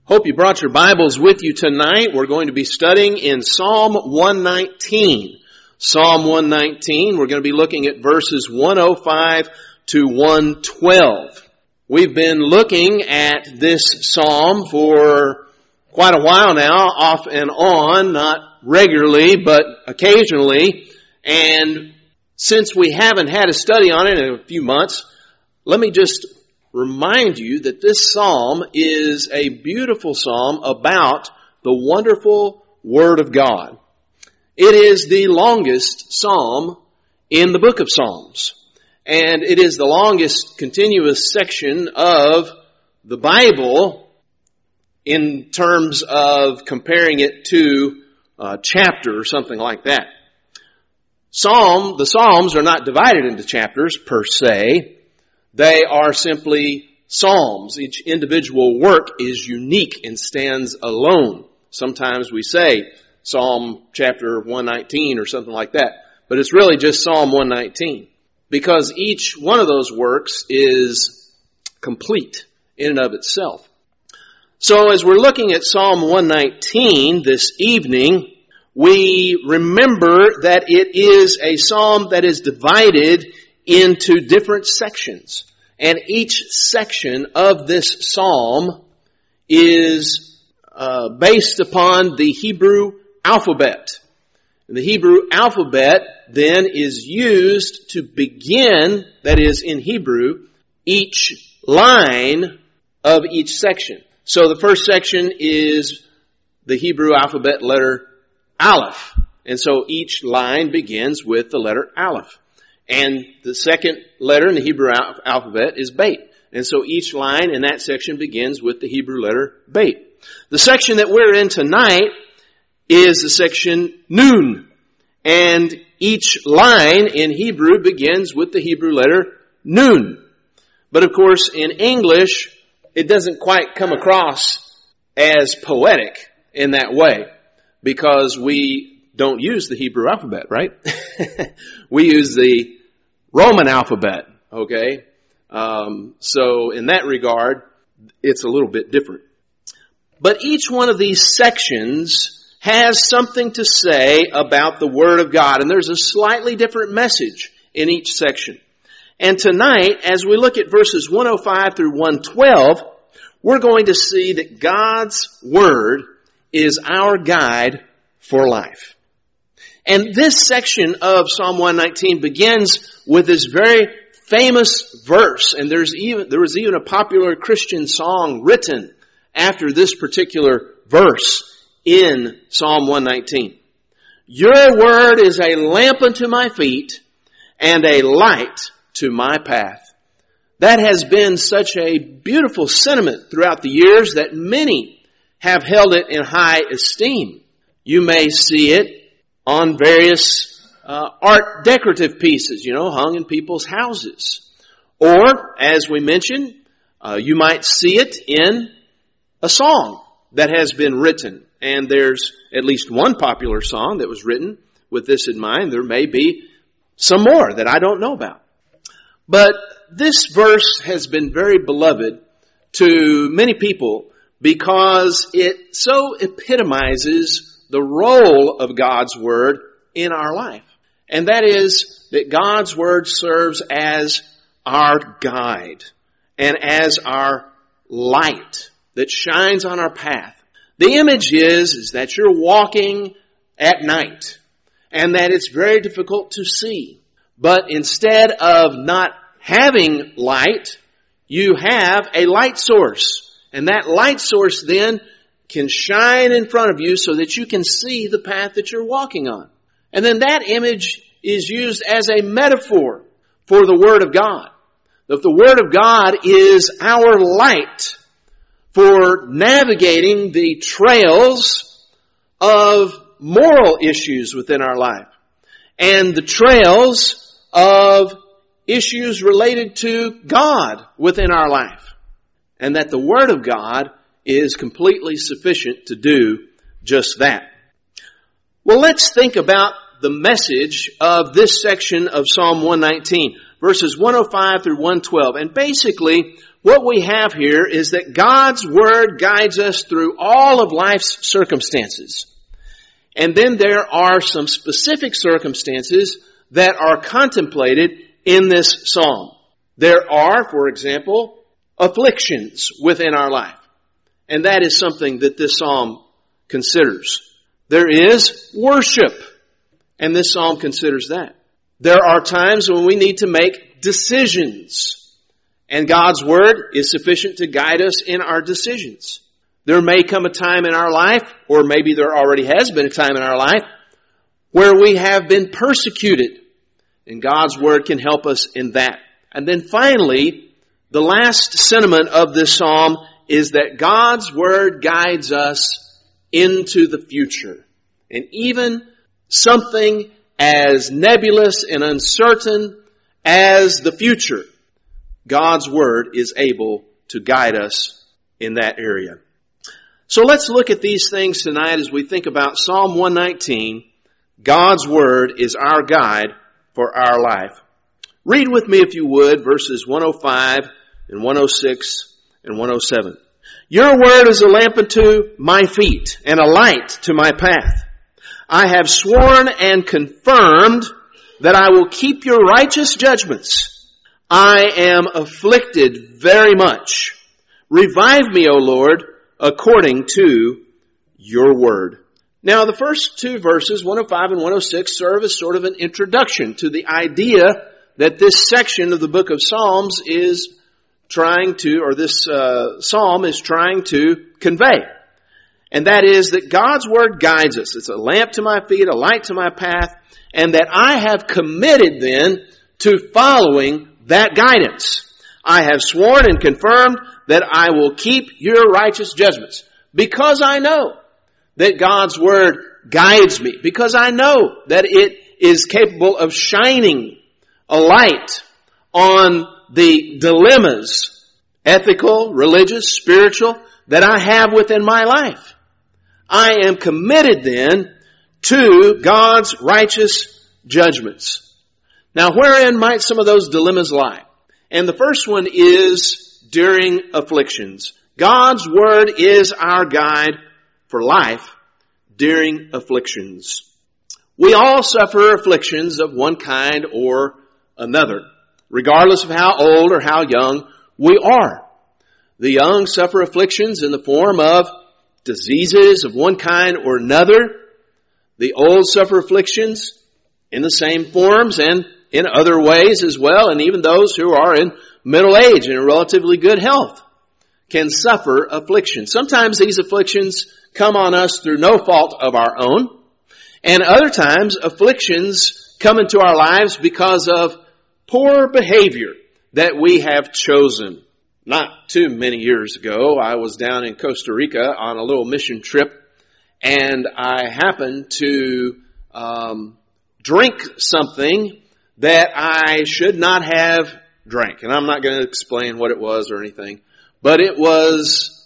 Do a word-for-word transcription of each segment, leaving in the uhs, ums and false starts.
Hope you brought your Bibles with you tonight. We're going to be studying in Psalm one nineteen. Psalm one nineteen, we're going to be looking at verses one oh five to one twelve. We've been looking at this psalm for quite a while now, off and on, not regularly, but occasionally. And since we haven't had a study on it in a few months, let me just remind you that this psalm is a beautiful psalm about the wonderful Word of God. It is the longest psalm in the book of Psalms. And it is the longest continuous section of the Bible in terms of comparing it to a chapter or something like that. Psalm, the Psalms are not divided into chapters per se. They are simply psalms. Each individual work is unique and stands alone. Sometimes we say Psalm chapter one nineteen or something like that, but it's really just Psalm one nineteen because each one of those works is complete in and of itself. So as we're looking at Psalm one nineteen this evening, we remember that it is a psalm that is divided into different sections. And each section of this psalm is uh, based upon the Hebrew alphabet. The Hebrew alphabet then is used to begin, that is in Hebrew, each line of each section. So the first section is the Hebrew alphabet letter Aleph. And so each line begins with the letter Aleph. And the second letter in the Hebrew al- alphabet is Beit. And so each line in that section begins with the Hebrew letter Beit. The section that we're in tonight is the section Nun. And each line in Hebrew begins with the Hebrew letter Nun. But of course, in English, it doesn't quite come across as poetic in that way because we don't use the Hebrew alphabet, right? We use the Roman alphabet, okay? Um, so in that regard, it's a little bit different. But each one of these sections has something to say about the Word of God, and there's a slightly different message in each section. And tonight, as we look at verses one oh five through one twelve, we're going to see that God's Word is our guide for life. And this section of Psalm one nineteen begins with this very famous verse. And there's even, there was even a popular Christian song written after this particular verse in Psalm one nineteen. Your word is a lamp unto my feet and a light to my path. That has been such a beautiful sentiment throughout the years that many have held it in high esteem. You may see it on various uh, art decorative pieces, you know, hung in people's houses. Or, as we mentioned, uh, you might see it in a song that has been written. And there's at least one popular song that was written with this in mind. There may be some more that I don't know about. But this verse has been very beloved to many people because it so epitomizes the role of God's Word in our life. And that is that God's Word serves as our guide and as our light that shines on our path. The image is, is that you're walking at night and that it's very difficult to see. But instead of not having light, you have a light source. And that light source then can shine in front of you so that you can see the path that you're walking on. And then that image is used as a metaphor for the Word of God. That the Word of God is our light for navigating the trails of moral issues within our life and the trails of issues related to God within our life. And that the Word of God is completely sufficient to do just that. Well, let's think about the message of this section of Psalm one nineteen, verses one oh five through one twelve. And basically, what we have here is that God's Word guides us through all of life's circumstances. And then there are some specific circumstances that are contemplated in this psalm. There are, for example, afflictions within our life. And that is something that this psalm considers. There is worship, and this psalm considers that. There are times when we need to make decisions, and God's Word is sufficient to guide us in our decisions. There may come a time in our life, or maybe there already has been a time in our life, where we have been persecuted, and God's Word can help us in that. And then finally, the last sentiment of this psalm is that God's Word guides us into the future. And even something as nebulous and uncertain as the future, God's Word is able to guide us in that area. So let's look at these things tonight as we think about Psalm one nineteen. God's Word is our guide for our life. Read with me, if you would, verses one oh five and one oh six and one oh seven. Your Word is a lamp unto my feet and a light to my path. I have sworn and confirmed that I will keep your righteous judgments. I am afflicted very much. Revive me, O Lord, according to your word. Now, the first two verses, one oh five and one oh six, serve as sort of an introduction to the idea that this section of the book of Psalms is trying to, or this uh, psalm is trying to convey. And that is that God's Word guides us. It's a lamp to my feet, a light to my path, and that I have committed then to following that guidance. I have sworn and confirmed that I will keep your righteous judgments, because I know that God's Word guides me, because I know that it is capable of shining a light on the dilemmas, ethical, religious, spiritual, that I have within my life. I am committed then to God's righteous judgments. Now, wherein might some of those dilemmas lie? And the first one is during afflictions. God's Word is our guide for life during afflictions. We all suffer afflictions of one kind or another, regardless of how old or how young we are. The young suffer afflictions in the form of diseases of one kind or another. The old suffer afflictions in the same forms and in other ways as well. And even those who are in middle age and in relatively good health can suffer affliction. Sometimes these afflictions come on us through no fault of our own. And other times afflictions come into our lives because of poor behavior that we have chosen. Not too many years ago, I was down in Costa Rica on a little mission trip, and I happened to um, drink something that I should not have drank. And I'm not going to explain what it was or anything, but it was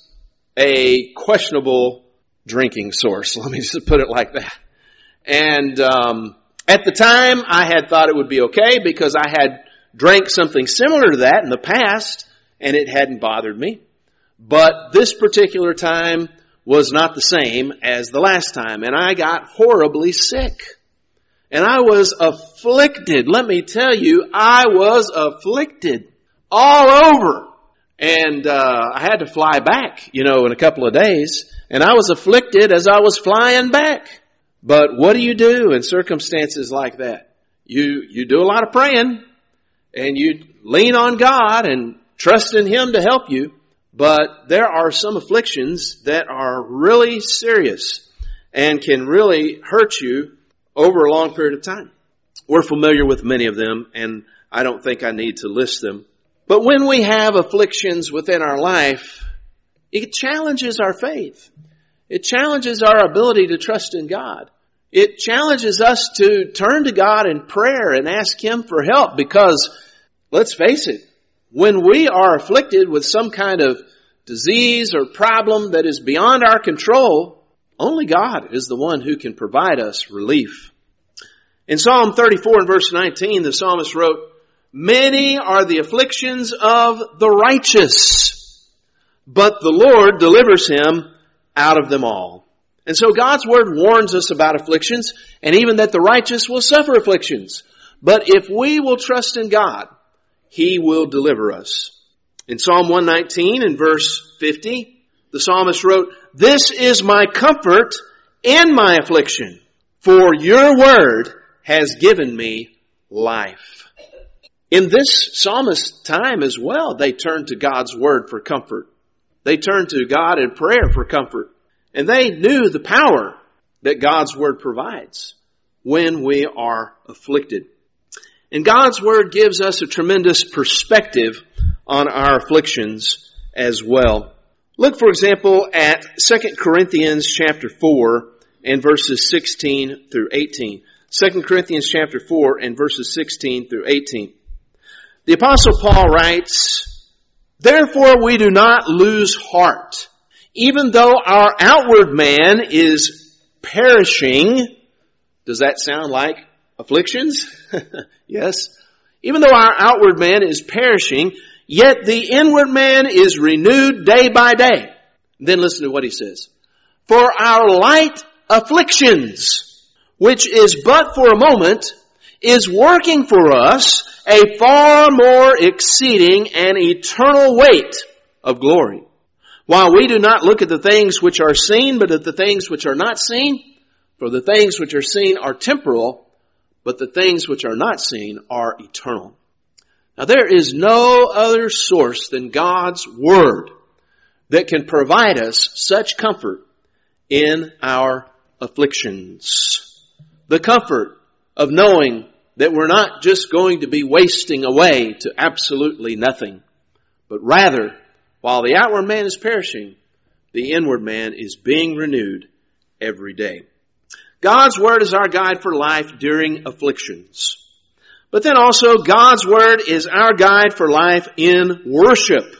a questionable drinking source. Let me just put it like that. And um, at the time, I had thought it would be okay because I had drank something similar to that in the past, and it hadn't bothered me. But this particular time was not the same as the last time, and I got horribly sick. And I was afflicted. Let me tell you, I was afflicted all over. And uh, I had to fly back, you know, in a couple of days. And I was afflicted as I was flying back. But what do you do in circumstances like that? You you do a lot of praying, and you lean on God and trust in Him to help you. But there are some afflictions that are really serious and can really hurt you over a long period of time. We're familiar with many of them, and I don't think I need to list them. But when we have afflictions within our life, it challenges our faith. It challenges our ability to trust in God. It challenges us to turn to God in prayer and ask Him for help, because, let's face it, when we are afflicted with some kind of disease or problem that is beyond our control, only God is the one who can provide us relief. In Psalm thirty-four and verse nineteen, the psalmist wrote, Many are the afflictions of the righteous, but the Lord delivers him out of them all. And so God's Word warns us about afflictions, and even that the righteous will suffer afflictions. But if we will trust in God, He will deliver us. In Psalm one nineteen, in verse fifty, the psalmist wrote, "This is my comfort in my affliction, for your word has given me life." In this psalmist's time as well, they turned to God's Word for comfort. They turned to God in prayer for comfort. And they knew the power that God's Word provides when we are afflicted. And God's Word gives us a tremendous perspective on our afflictions as well. Look, for example, at Second Corinthians chapter four and verses sixteen through eighteen. Second Corinthians chapter four and verses sixteen through eighteen. The Apostle Paul writes, "Therefore we do not lose heart. Even though our outward man is perishing," does that sound like afflictions? Yes. "Even though our outward man is perishing, yet the inward man is renewed day by day." Then listen to what he says. "For our light afflictions, which is but for a moment, is working for us a far more exceeding and eternal weight of glory. While we do not look at the things which are seen, but at the things which are not seen. For the things which are seen are temporal, but the things which are not seen are eternal." Now there is no other source than God's Word that can provide us such comfort in our afflictions. The comfort of knowing that we're not just going to be wasting away to absolutely nothing, but rather, while the outward man is perishing, the inward man is being renewed every day. God's Word is our guide for life during afflictions. But then also, God's Word is our guide for life in worship.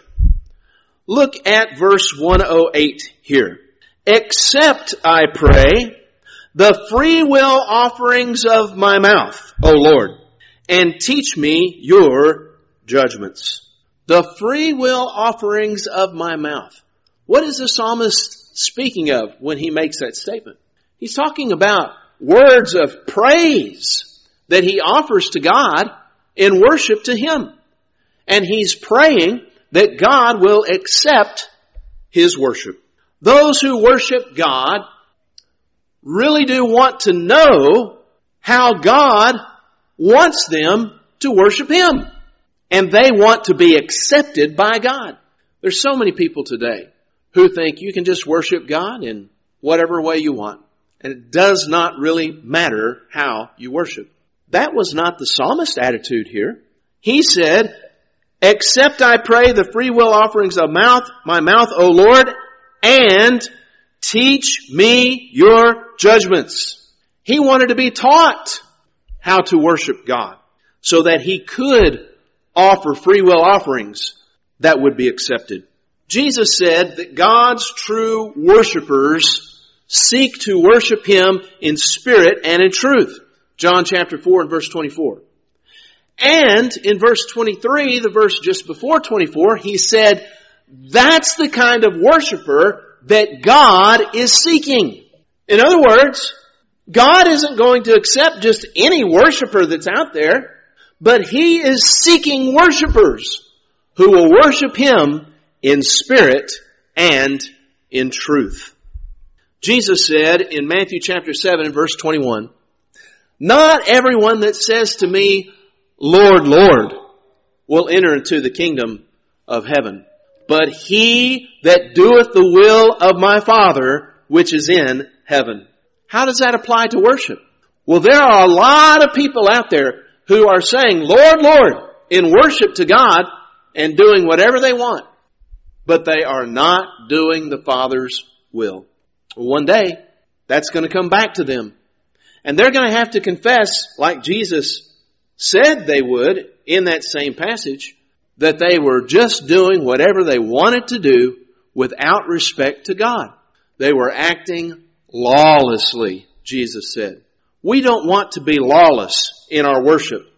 Look at verse one oh eight here. "Accept, I pray, the free will offerings of my mouth, O Lord, and teach me your judgments." The free will offerings of my mouth. What is the psalmist speaking of when he makes that statement? He's talking about words of praise that he offers to God in worship to Him. And he's praying that God will accept his worship. Those who worship God really do want to know how God wants them to worship Him. And they want to be accepted by God. There's so many people today who think you can just worship God in whatever way you want. And it does not really matter how you worship. That was not the psalmist's attitude here. He said, "Accept, I pray, the free will offerings of mouth, my mouth, O Lord, and teach me your judgments." He wanted to be taught how to worship God so that he could offer free will offerings that would be accepted. Jesus said that God's true worshipers seek to worship Him in spirit and in truth. John chapter four and verse twenty-four. And in verse twenty-three, the verse just before twenty-four, He said, that's the kind of worshiper that God is seeking. In other words, God isn't going to accept just any worshiper that's out there, but He is seeking worshipers who will worship Him in spirit and in truth. Jesus said in Matthew chapter seven and verse twenty-one, "Not everyone that says to me, Lord, Lord, will enter into the kingdom of heaven, but he that doeth the will of my Father which is in heaven." How does that apply to worship? Well, there are a lot of people out there who are saying, Lord, Lord, in worship to God and doing whatever they want, but they are not doing the Father's will. One day, that's going to come back to them. And they're going to have to confess, like Jesus said they would in that same passage, that they were just doing whatever they wanted to do without respect to God. They were acting lawlessly, Jesus said. We don't want to be lawless in our worship,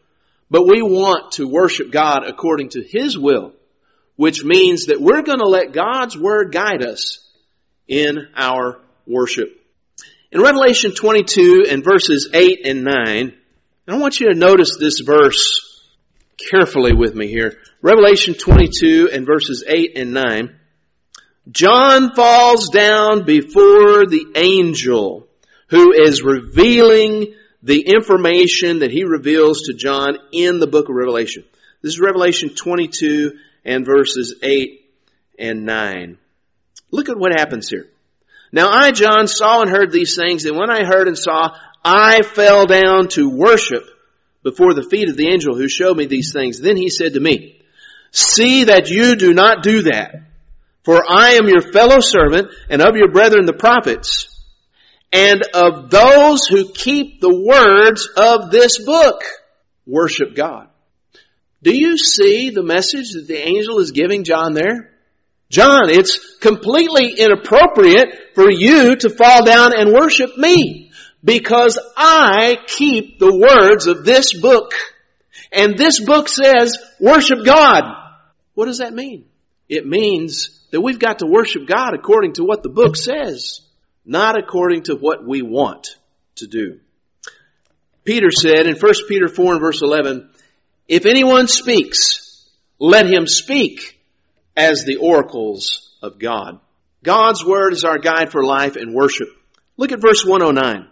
But we want to worship God according to His will, which means that we're going to let God's Word guide us in our worship. In Revelation twenty-two and verses eight and nine, I want you to notice this verse carefully with me here. Revelation twenty-two and verses eight and nine. John falls down before the angel who is revealing the information that he reveals to John in the book of Revelation. This is Revelation twenty-two and verses eight and nine. Look at what happens here. Now I, John, saw and heard these things, and when I heard and saw, I fell down to worship before the feet of the angel who showed me these things. Then he said to me, see that you do not do that, for I am your fellow servant and of your brethren the prophets, and of those who keep the words of this book. Worship God. Do you see the message that the angel is giving John there? John, it's completely inappropriate for you to fall down and worship me, because I keep the words of this book. And this book says, worship God. What does that mean? It means that we've got to worship God according to what the book says, not according to what we want to do. Peter said in First Peter four and verse eleven, if anyone speaks, let him speak as the oracles of God. God's Word is our guide for life and worship. Look at verse one oh nine.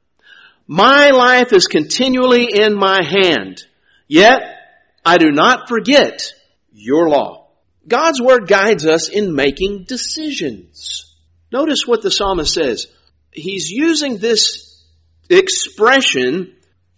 My life is continually in my hand, yet I do not forget your law. God's Word guides us in making decisions. Notice what the psalmist says. He's using this expression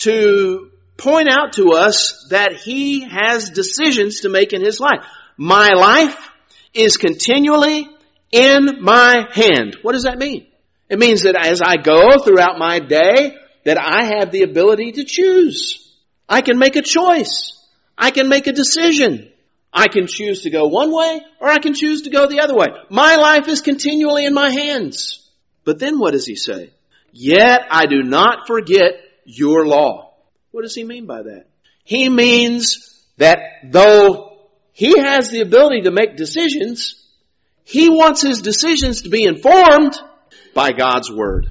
to point out to us that he has decisions to make in his life. My life is continually in my hand. What does that mean? It means that as I go throughout my day, that I have the ability to choose. I can make a choice. I can make a decision. I can choose to go one way, or I can choose to go the other way. My life is continually in my hands. But then what does he say? Yet I do not forget your law. What does he mean by that? He means that though he has the ability to make decisions, he wants his decisions to be informed by God's Word.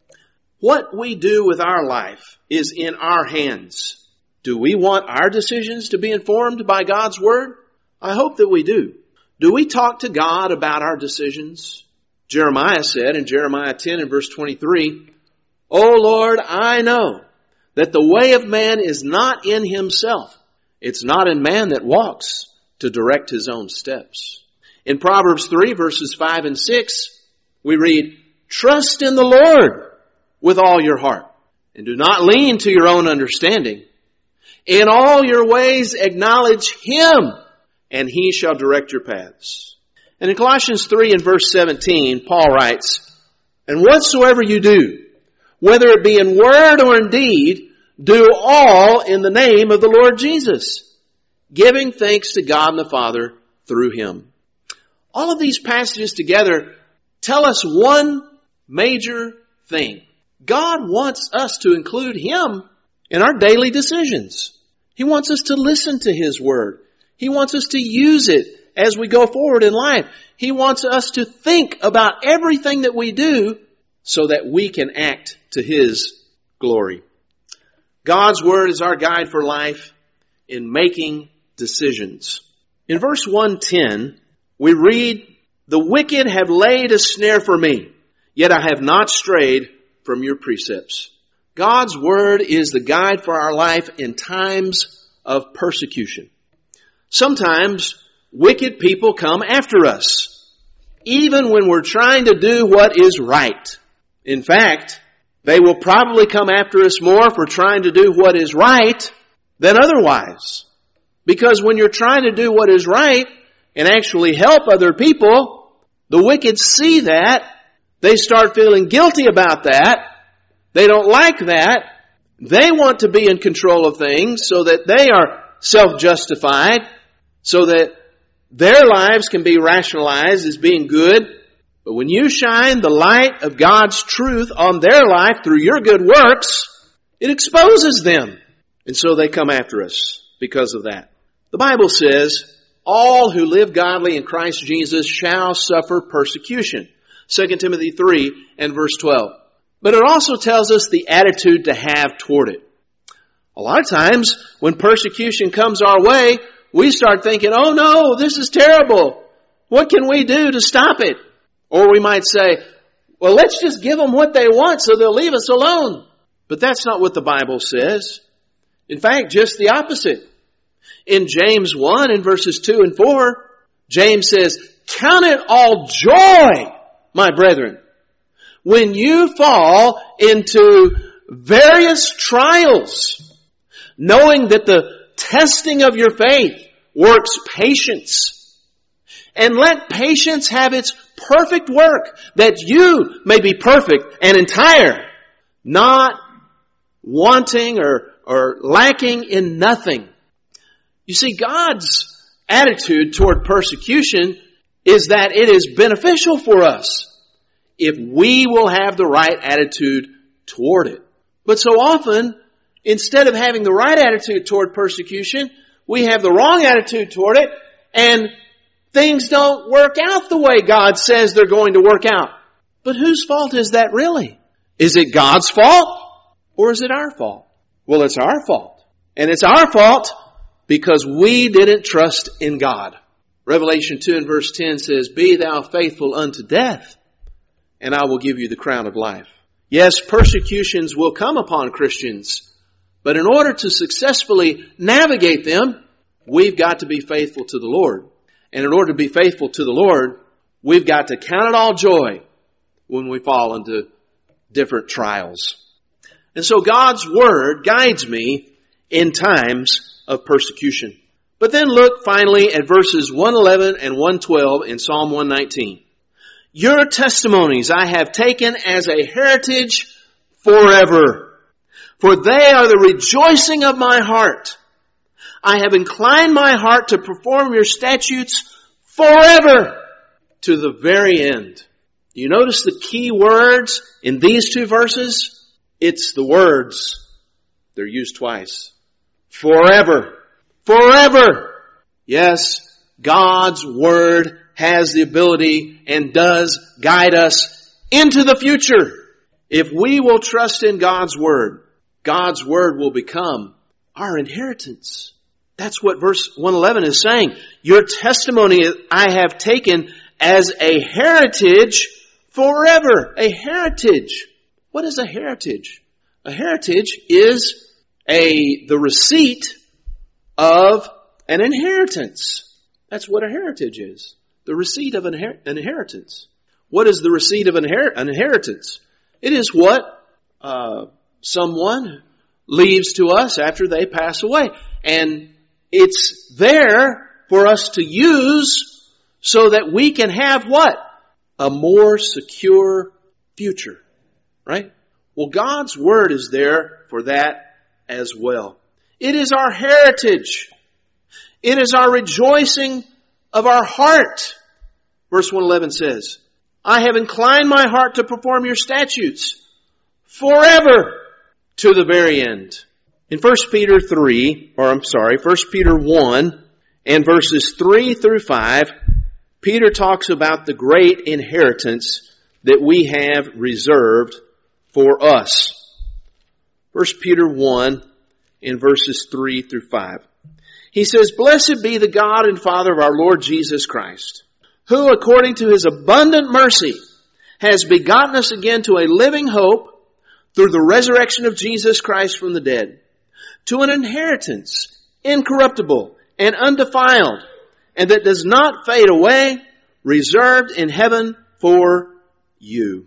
What we do with our life is in our hands. Do we want our decisions to be informed by God's Word? I hope that we do. Do we talk to God about our decisions? Jeremiah said in Jeremiah ten and verse twenty-three, O Lord, I know that the way of man is not in himself. It's not in man that walks to direct his own steps. In Proverbs three verses five and six, we read, trust in the Lord with all your heart, and do not lean to your own understanding. In all your ways acknowledge Him, and He shall direct your paths. And in Colossians three and verse seventeen, Paul writes, and whatsoever you do, whether it be in word or in deed, do all in the name of the Lord Jesus, giving thanks to God and the Father through Him. All of these passages together tell us one major thing. God wants us to include Him in our daily decisions. He wants us to listen to His Word. He wants us to use it as we go forward in life. He wants us to think about everything that we do so that we can act to His glory. God's Word is our guide for life in making decisions. In verse one ten, we read, the wicked have laid a snare for me, yet I have not strayed from your precepts. God's Word is the guide for our life in times of persecution. Sometimes wicked people come after us, even when we're trying to do what is right. In fact, they will probably come after us more for trying to do what is right than otherwise. Because when you're trying to do what is right and actually help other people, the wicked see that. They start feeling guilty about that. They don't like that. They want to be in control of things so that they are self-justified, so that their lives can be rationalized as being good. But when you shine the light of God's truth on their life through your good works, it exposes them. And so they come after us because of that. The Bible says, all who live godly in Christ Jesus shall suffer persecution. Second Timothy three and verse twelve. But it also tells us the attitude to have toward it. A lot of times when persecution comes our way, we start thinking, oh no, this is terrible. What can we do to stop it? Or we might say, well, let's just give them what they want so they'll leave us alone. But that's not what the Bible says. In fact, just the opposite. In James one in verses two and four, James says, count it all joy, my brethren, when you fall into various trials, knowing that the testing of your faith works patience. And let patience have its perfect work, that you may be perfect and entire, not wanting or, or lacking in nothing. You see, God's attitude toward persecution is that it is beneficial for us if we will have the right attitude toward it. But so often, instead of having the right attitude toward persecution, we have the wrong attitude toward it, and things don't work out the way God says they're going to work out. But whose fault is that really? Is it God's fault or is it our fault? Well, it's our fault. And it's our fault because we didn't trust in God. Revelation two and verse ten says, be thou faithful unto death, and I will give you the crown of life. Yes, persecutions will come upon Christians, but in order to successfully navigate them, we've got to be faithful to the Lord. And in order to be faithful to the Lord, we've got to count it all joy when we fall into different trials. And so God's Word guides me in times of persecution. But then look finally at verses one eleven and one twelve in Psalm one nineteen. Your testimonies I have taken as a heritage forever, for they are the rejoicing of my heart. I have inclined my heart to perform your statutes forever to the very end. Do you notice the key words in these two verses? It's the words. They're used twice. Forever. Forever. Yes, God's Word has the ability and does guide us into the future. If we will trust in God's Word, God's Word will become our inheritance. That's what verse one eleven is saying. Your testimony I have taken as a heritage forever. A heritage. What is a heritage? A heritage is a the receipt of an inheritance. That's what a heritage is. The receipt of an inheritance. What is the receipt of an inheritance? It is what uh, someone leaves to us after they pass away. And it's there for us to use so that we can have what? A more secure future. Right? Well, God's Word is there for that as well. It is our heritage. It is our rejoicing of our heart. Verse one eleven says, I have inclined my heart to perform your statutes forever to the very end. In First Peter three, or I'm sorry, First Peter one and verses three through five, Peter talks about the great inheritance that we have reserved for us. First Peter one in verses three through five. He says, Blessed be the God and Father of our Lord Jesus Christ, who according to His abundant mercy has begotten us again to a living hope through the resurrection of Jesus Christ from the dead, to an inheritance incorruptible and undefiled, and that does not fade away, reserved in heaven for you.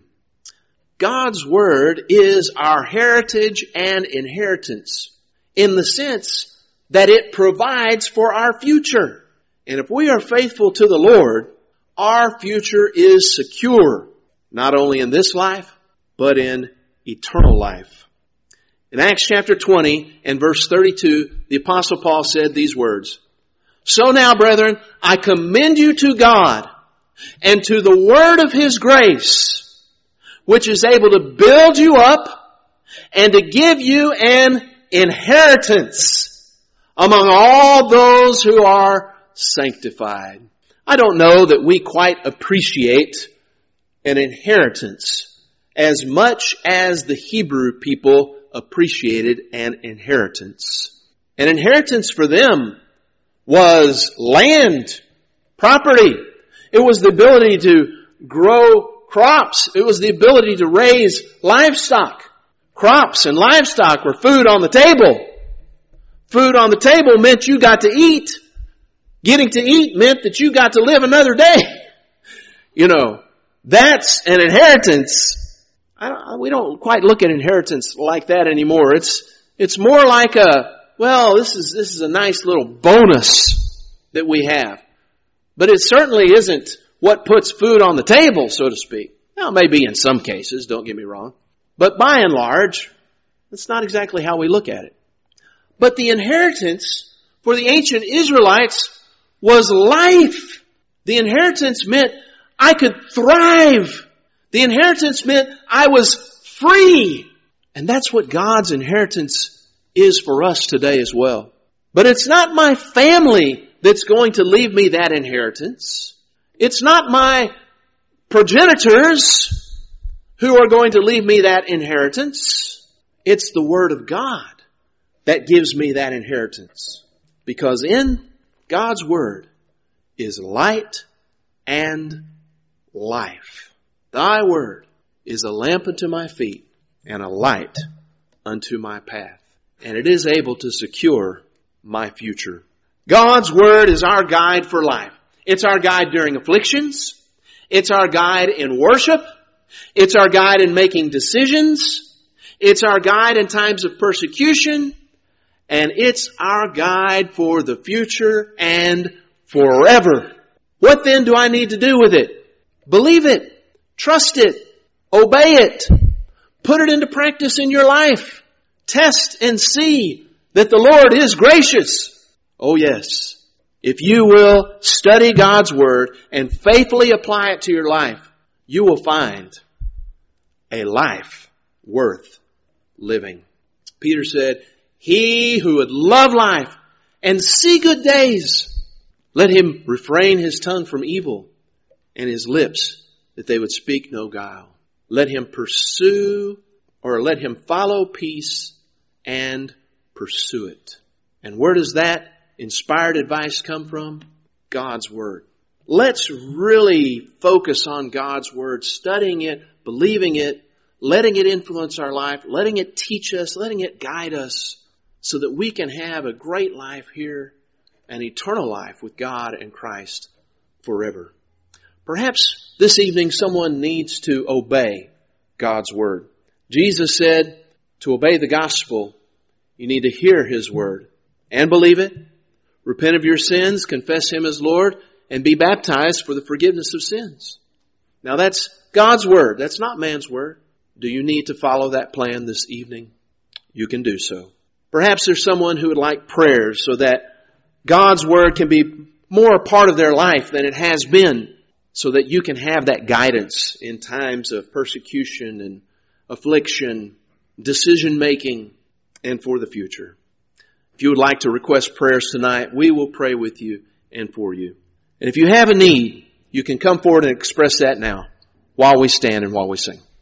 God's Word is our heritage and inheritance in the sense that it provides for our future. And if we are faithful to the Lord, our future is secure, not only in this life, but in eternal life. In Acts chapter twenty and verse thirty-two, the Apostle Paul said these words, So now, brethren, I commend you to God and to the word of His grace, which is able to build you up and to give you an inheritance among all those who are sanctified. I don't know that we quite appreciate an inheritance as much as the Hebrew people appreciated an inheritance. An inheritance for them was land, property. It was the ability to grow crops. It was the ability to raise livestock. Crops and livestock were food on the table. Food on the table meant you got to eat. Getting to eat meant that you got to live another day. You know, that's an inheritance. I don't, we don't quite look at inheritance like that anymore. It's, it's more like a, well, this is, this is a nice little bonus that we have. But it certainly isn't what puts food on the table, so to speak. Now, maybe in some cases, don't get me wrong. But by and large, that's not exactly how we look at it. But the inheritance for the ancient Israelites was life. The inheritance meant I could thrive. The inheritance meant I was free. And that's what God's inheritance is for us today as well. But it's not my family that's going to leave me that inheritance. It's not my progenitors who are going to leave me that inheritance. It's the Word of God that gives me that inheritance. Because in God's Word is light and life. Thy Word is a lamp unto my feet and a light unto my path. And it is able to secure my future. God's Word is our guide for life. It's our guide during afflictions. It's our guide in worship. It's our guide in making decisions. It's our guide in times of persecution. And it's our guide for the future and forever. What then do I need to do with it? Believe it. Trust it. Obey it. Put it into practice in your life. Test and see that the Lord is gracious. Oh yes. If you will study God's Word and faithfully apply it to your life, you will find a life worth living. Peter said, he who would love life and see good days, let him refrain his tongue from evil and his lips that they would speak no guile. Let him pursue or let him follow peace and pursue it. And where does that inspired advice come from? God's Word. Let's really focus on God's Word, studying it, believing it, letting it influence our life, letting it teach us, letting it guide us so that we can have a great life here, an eternal life with God and Christ forever. Perhaps this evening someone needs to obey God's Word. Jesus said to obey the gospel, you need to hear His Word and believe it. Repent of your sins, confess Him as Lord, and be baptized for the forgiveness of sins. Now that's God's Word. That's not man's word. Do you need to follow that plan this evening? You can do so. Perhaps there's someone who would like prayers so that God's Word can be more a part of their life than it has been, so that you can have that guidance in times of persecution and affliction, decision making, and for the future. If you would like to request prayers tonight, we will pray with you and for you. And if you have a need, you can come forward and express that now while we stand and while we sing.